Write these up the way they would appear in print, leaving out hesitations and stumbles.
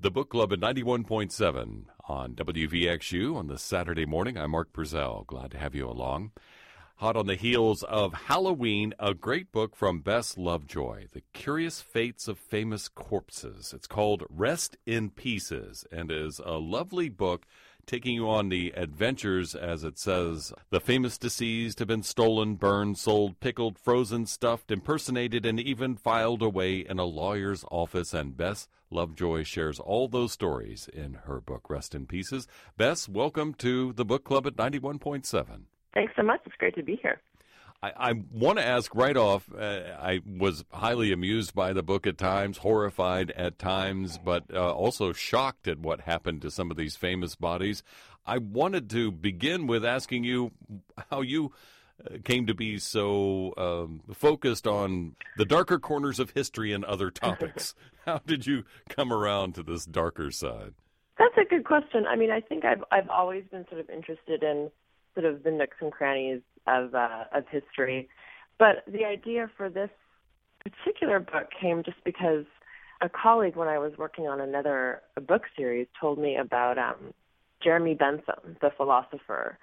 The Book Club at 91.7 on WVXU on the Saturday morning. I'm Mark Purcell. Glad to have you along. Hot on the heels of Halloween, a great book from Bess Lovejoy, The Curious Fates of Famous Corpses. It's called Rest in Pieces and is a lovely book taking you on the adventures, as it says. The famous deceased have been stolen, burned, sold, pickled, frozen, stuffed, impersonated, and even filed away in a lawyer's office. And Bess Lovejoy shares all those stories in her book, Rest in Pieces. Bess, welcome to the Book Club at 91.7. Thanks so much. It's great to be here. I want to ask right off, I was highly amused by the book at times, horrified at times, but also shocked at what happened to some of these famous bodies. I wanted to begin with asking you how you came to be so focused on the darker corners of history and other topics. How did you come around to this darker side? That's a good question. I mean, I think I've always been sort of interested in sort of the nooks and crannies of history. But the idea for this particular book came just because a colleague, when I was working on a book series, told me about Jeremy Bentham, the philosopher,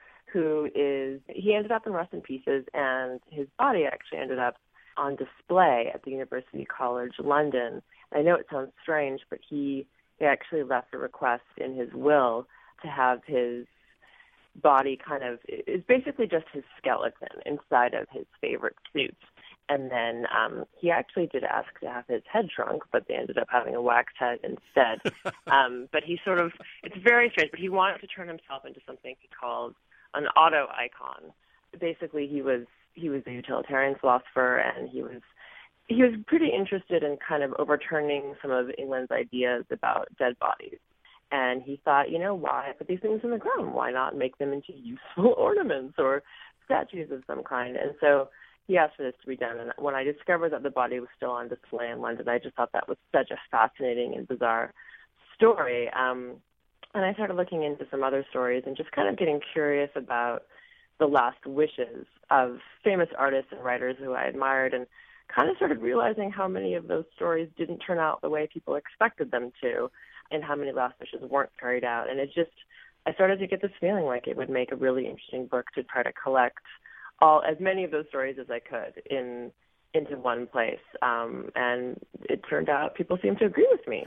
he ended up in Rest in Pieces, and his body actually ended up on display at the University College London. I know it sounds strange, but he actually left a request in his will to have his body it's basically just his skeleton inside of his favorite suit. And then he actually did ask to have his head shrunk, but they ended up having a wax head instead. But it's very strange, but he wanted to turn himself into something he called an auto icon. Basically, he was a utilitarian philosopher, and he was pretty interested in kind of overturning some of England's ideas about dead bodies. And he thought, why put these things in the ground? Why not make them into useful ornaments or statues of some kind? And so he asked for this to be done. And when I discovered that the body was still on display in London, I just thought that was such a fascinating and bizarre story. And I started looking into some other stories and just kind of getting curious about the last wishes of famous artists and writers who I admired, and kind of started realizing how many of those stories didn't turn out the way people expected them to, and how many last wishes weren't carried out. And I started to get this feeling like it would make a really interesting book to try to collect as many of those stories as I could into one place. And it turned out people seemed to agree with me.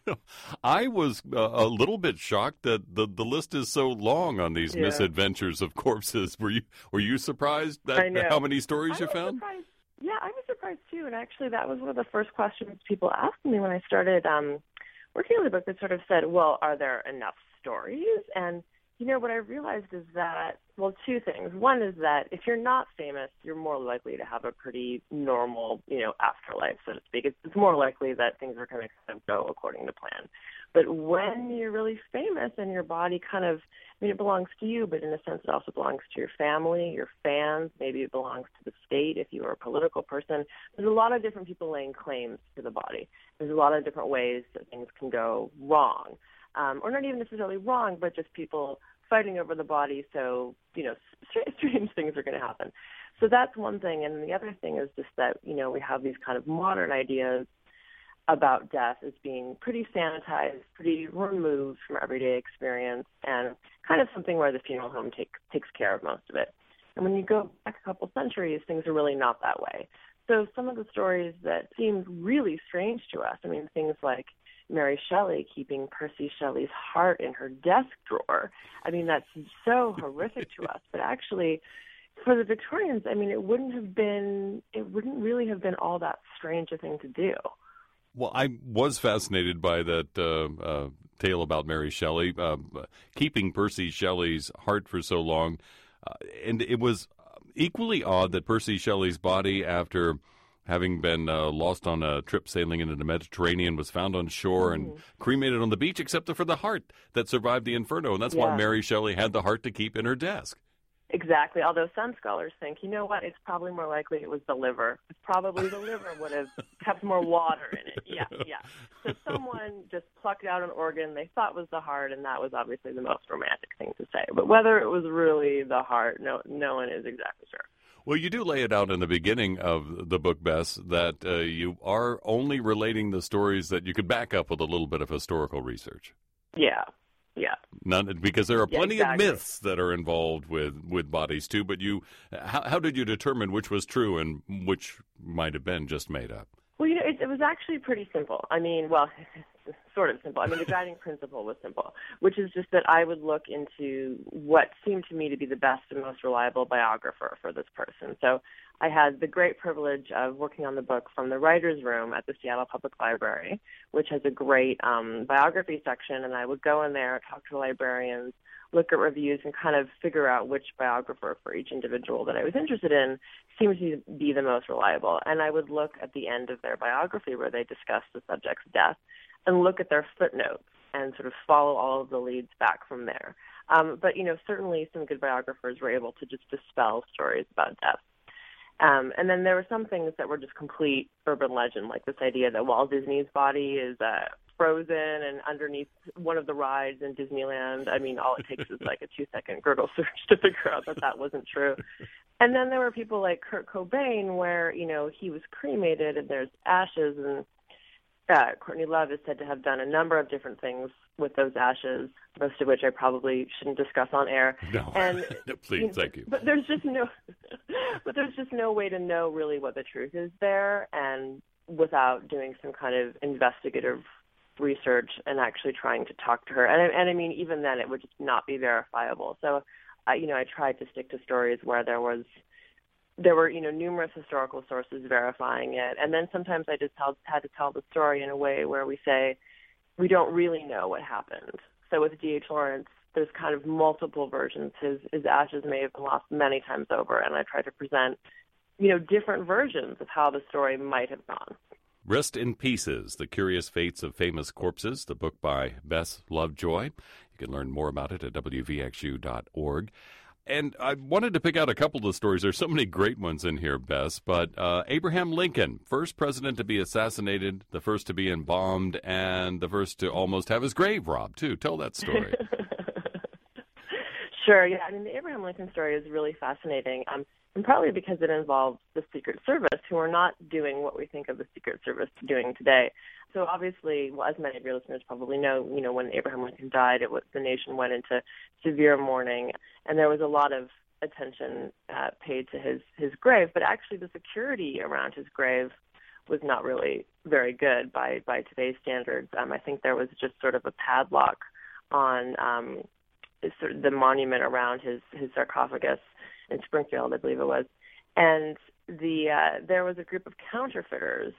I was a little bit shocked that the list is so long on these misadventures of corpses. Were you surprised how many stories you found? Surprised. Yeah, I was surprised too. And actually, that was one of the first questions people asked me when I started working on the book. That sort of said, well, are there enough stories? And, what I realized is that, well, two things. One is that if you're not famous, you're more likely to have a pretty normal, afterlife, so to speak. It's more likely that things are going to kind of go according to plan. But when you're really famous and your body it belongs to you, but in a sense it also belongs to your family, your fans, maybe it belongs to the state if you are a political person. There's a lot of different people laying claims to the body. There's a lot of different ways that things can go wrong. Or not even necessarily wrong, but just people fighting over the body, so, strange things are going to happen. So that's one thing. And the other thing is just that, we have these kind of modern ideas about death as being pretty sanitized, pretty removed from everyday experience, and kind of something where the funeral home takes care of most of it. And when you go back a couple centuries, things are really not that way. So some of the stories that seem really strange to us, things like Mary Shelley keeping Percy Shelley's heart in her desk drawer, that's so horrific to us. But actually, for the Victorians, it wouldn't really have been all that strange a thing to do. Well, I was fascinated by that tale about Mary Shelley, keeping Percy Shelley's heart for so long. And it was equally odd that Percy Shelley's body, after having been lost on a trip sailing into the Mediterranean, was found on shore and cremated on the beach, except for the heart that survived the inferno. And that's why Mary Shelley had the heart to keep in her desk. Exactly, although some scholars think, it's probably more likely it was the liver. It's probably the liver would have kept more water in it. Yeah. So someone just plucked out an organ they thought was the heart, and that was obviously the most romantic thing to say. But whether it was really the heart, no one is exactly sure. Well, you do lay it out in the beginning of the book, Bess, that you are only relating the stories that you could back up with a little bit of historical research. Yeah, yeah. None, because there are plenty exactly. of myths that are involved with bodies too. But how did you determine which was true and which might have been just made up? Well, it was actually pretty simple. I mean, well, sort of simple. I mean, the guiding principle was simple, which is just that I would look into what seemed to me to be the best and most reliable biographer for this person. So I had the great privilege of working on the book from the writer's room at the Seattle Public Library, which has a great biography section, and I would go in there, talk to the librarians, look at reviews, and kind of figure out which biographer for each individual that I was interested in seems to be the most reliable. And I would look at the end of their biography where they discuss the subject's death and look at their footnotes and sort of follow all of the leads back from there. But, certainly some good biographers were able to just dispel stories about death. And then there were some things that were just complete urban legend, like this idea that Walt Disney's body is frozen and underneath one of the rides in Disneyland. I mean, all it takes is like a 2-second Google search to figure out that wasn't true. And then there were people like Kurt Cobain where, he was cremated and there's ashes, and Courtney Love is said to have done a number of different things with those ashes, most of which I probably shouldn't discuss on air. No, and, please, thank you. But there's just no way to know really what the truth is there, and without doing some kind of investigative research and actually trying to talk to her. And I mean, even then, it would just not be verifiable. So, I tried to stick to stories where there were numerous historical sources verifying it. And then sometimes I just had to tell the story in a way where we say, we don't really know what happened. So with D.H. Lawrence, there's kind of multiple versions. His ashes may have been lost many times over, and I try to present, different versions of how the story might have gone. Rest in Pieces, The Curious Fates of Famous Corpses, the book by Bess Lovejoy. You can learn more about it at wvxu.org. And I wanted to pick out a couple of the stories. There's so many great ones in here, Bess. But Abraham Lincoln, first president to be assassinated, the first to be embalmed, and the first to almost have his grave robbed, too. Tell that story. Sure, yeah. I mean, the Abraham Lincoln story is really fascinating, and probably because it involves the Secret Service, who are not doing what we think of the Secret Service doing today. So obviously, well, as many of your listeners probably know, when Abraham Lincoln died, the nation went into severe mourning, and there was a lot of attention paid to his grave. But actually, the security around his grave was not really very good by today's standards. I think there was just sort of a padlock on sort of the monument around his sarcophagus in Springfield, I believe it was, and there was a group of counterfeiters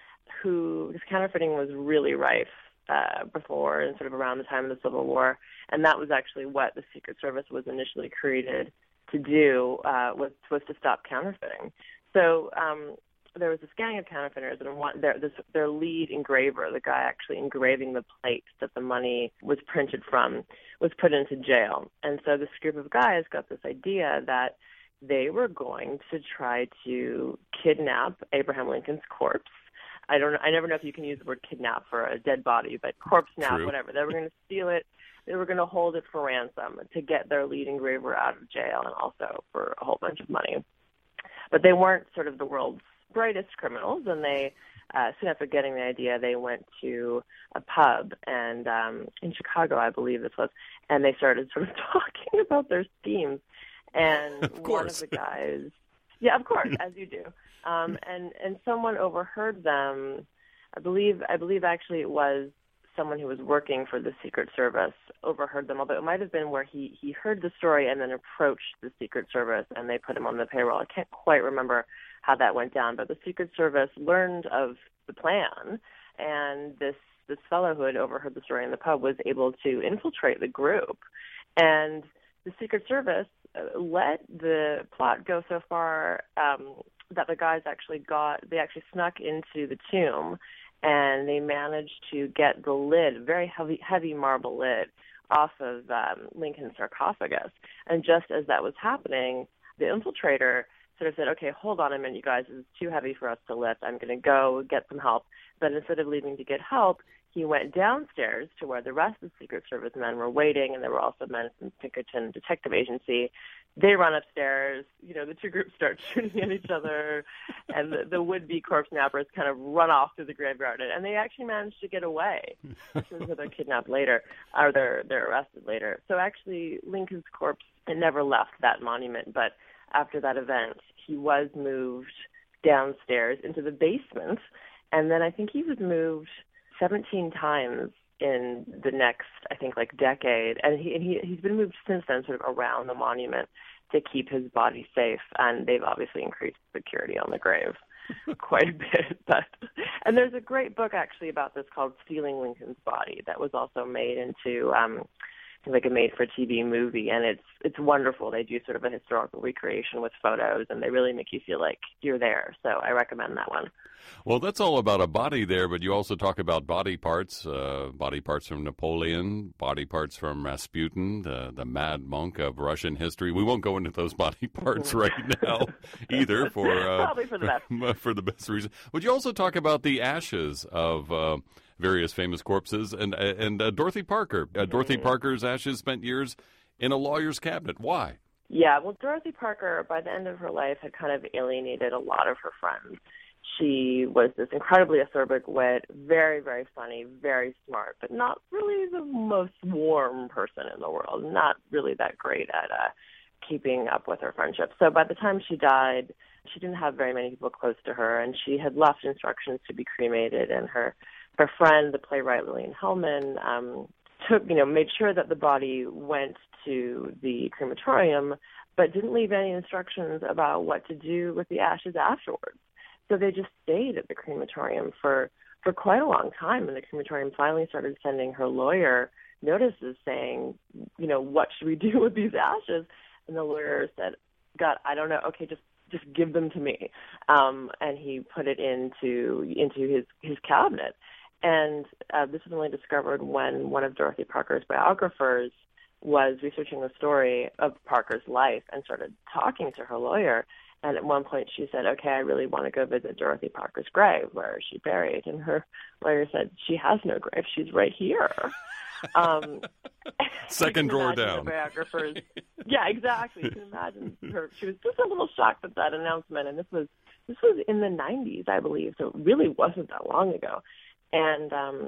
whose counterfeiting was really rife before and sort of around the time of the Civil War, and that was actually what the Secret Service was initially created to do, was to stop counterfeiting. So there was this gang of counterfeiters, and their lead engraver, the guy actually engraving the plate that the money was printed from, was put into jail. And so this group of guys got this idea that they were going to try to kidnap Abraham Lincoln's corpse. I never know if you can use the word kidnap for a dead body, but corpse nap, True. whatever. They were going to steal it. They were going to hold it for ransom to get their lead engraver out of jail, and also for a whole bunch of money. But they weren't sort of the world's brightest criminals, and they soon after getting the idea, they went to a pub and in Chicago, I believe this was, and they started sort of talking about their schemes. And one of the guys, yeah, of course, as you do, and someone overheard them. I believe actually it was someone who was working for the Secret Service overheard them, although it might have been where he heard the story and then approached the Secret Service and they put him on the payroll. I can't quite remember how that went down, but the Secret Service learned of the plan, and this fellow who had overheard the story in the pub was able to infiltrate the group. And the Secret Service let the plot go so far that the guys actually snuck into the tomb, and they managed to get the lid, very heavy marble lid, off of Lincoln's sarcophagus. And just as that was happening, the infiltrator sort of said, okay, hold on a minute, you guys, this is too heavy for us to lift. I'm going to go get some help. But instead of leaving to get help, he went downstairs to where the rest of the Secret Service men were waiting, and there were also men from Pinkerton Detective Agency, they run upstairs. The two groups start shooting at each other, and the would-be corpse nappers kind of run off through the graveyard, and they actually manage to get away. So they're kidnapped later, or they're arrested later. So actually, Lincoln's corpse never left that monument, but after that event, he was moved downstairs into the basement, and then I think he was moved 17 times in the next, I think, decade, and he's been moved since then, sort of around the monument to keep his body safe, and they've obviously increased security on the grave quite a bit. And there's a great book actually about this called Stealing Lincoln's Body that was also made into a made-for-TV movie, and it's wonderful. They do sort of a historical recreation with photos, and they really make you feel like you're there. So I recommend that one. Well, that's all about a body there, but you also talk about body parts from Napoleon, body parts from Rasputin, the mad monk of Russian history. We won't go into those body parts right now either probably for the best. For the best reason. Would you also talk about the ashes of various famous corpses and Dorothy Parker? Dorothy Parker's ashes spent years in a lawyer's cabinet. Why? Yeah, well, Dorothy Parker, by the end of her life, had kind of alienated a lot of her friends. She was this incredibly acerbic wit, very, very funny, very smart, but not really the most warm person in the world, not really that great at keeping up with her friendships. So by the time she died, she didn't have very many people close to her, and she had left instructions to be cremated, and her friend, the playwright Lillian Hellman, made sure that the body went to the crematorium, but didn't leave any instructions about what to do with the ashes afterwards. So they just stayed at the crematorium for quite a long time, and the crematorium finally started sending her lawyer notices saying, what should we do with these ashes? And the lawyer said, God, I don't know. Okay, just give them to me. And he put it into his cabinet. And this was only discovered when one of Dorothy Parker's biographers was researching the story of Parker's life and started talking to her lawyer. And at one point she said, okay, I really want to go visit Dorothy Parker's grave. Where is she buried? And her lawyer said, she has no grave. She's right here. Second drawer down. The biographers. Yeah, exactly. You can imagine her. She was just a little shocked at that announcement. And this was in the 90s, I believe. So it really wasn't that long ago. And,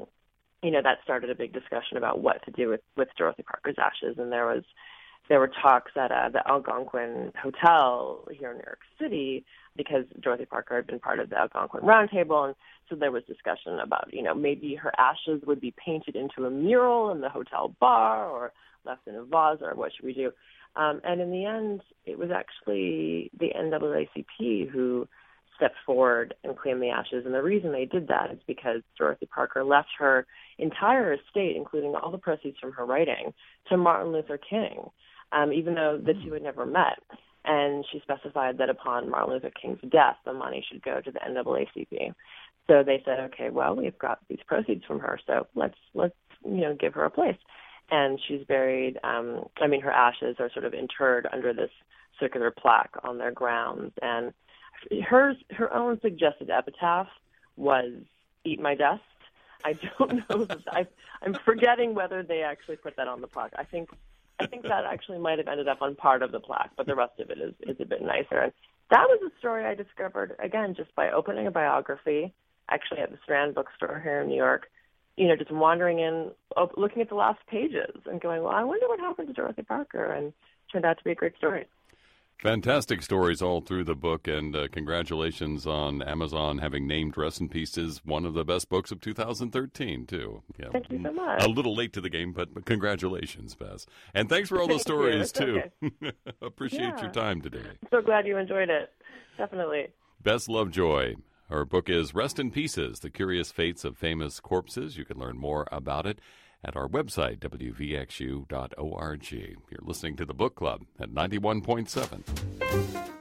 that started a big discussion about what to do with Dorothy Parker's ashes. And there were talks at the Algonquin Hotel here in New York City because Dorothy Parker had been part of the Algonquin Roundtable. And so there was discussion about, maybe her ashes would be painted into a mural in the hotel bar or left in a vase, or what should we do? And in the end, it was actually the NAACP who stepped forward and claimed the ashes. And the reason they did that is because Dorothy Parker left her entire estate, including all the proceeds from her writing, to Martin Luther King, even though the two had never met. And she specified that upon Martin Luther King's death, the money should go to the NAACP. So they said, okay, well, we've got these proceeds from her, so let's give her a place. And she's buried, her ashes are sort of interred under this circular plaque on their grounds. And her own suggested epitaph was "Eat My Dust." I don't know I'm forgetting whether they actually put that on the plaque. I think that actually might have ended up on part of the plaque, but the rest of it is a bit nicer. And that was a story I discovered, again, just by opening a biography, actually at the Strand bookstore here in New York, just wandering in, looking at the last pages and going, well, I wonder what happened to Dorothy Parker, and it turned out to be a great story. Fantastic stories all through the book, and congratulations on Amazon having named Rest in Pieces one of the best books of 2013, too. Yeah. Thank you so much. A little late to the game, but congratulations, Bess. And thanks for all those stories, too. Okay. Appreciate your time today. I'm so glad you enjoyed it. Definitely. Bess Lovejoy. Her book is Rest in Pieces, The Curious Fates of Famous Corpses. You can learn more about it at our website, wvxu.org. You're listening to The Book Club at 91.7.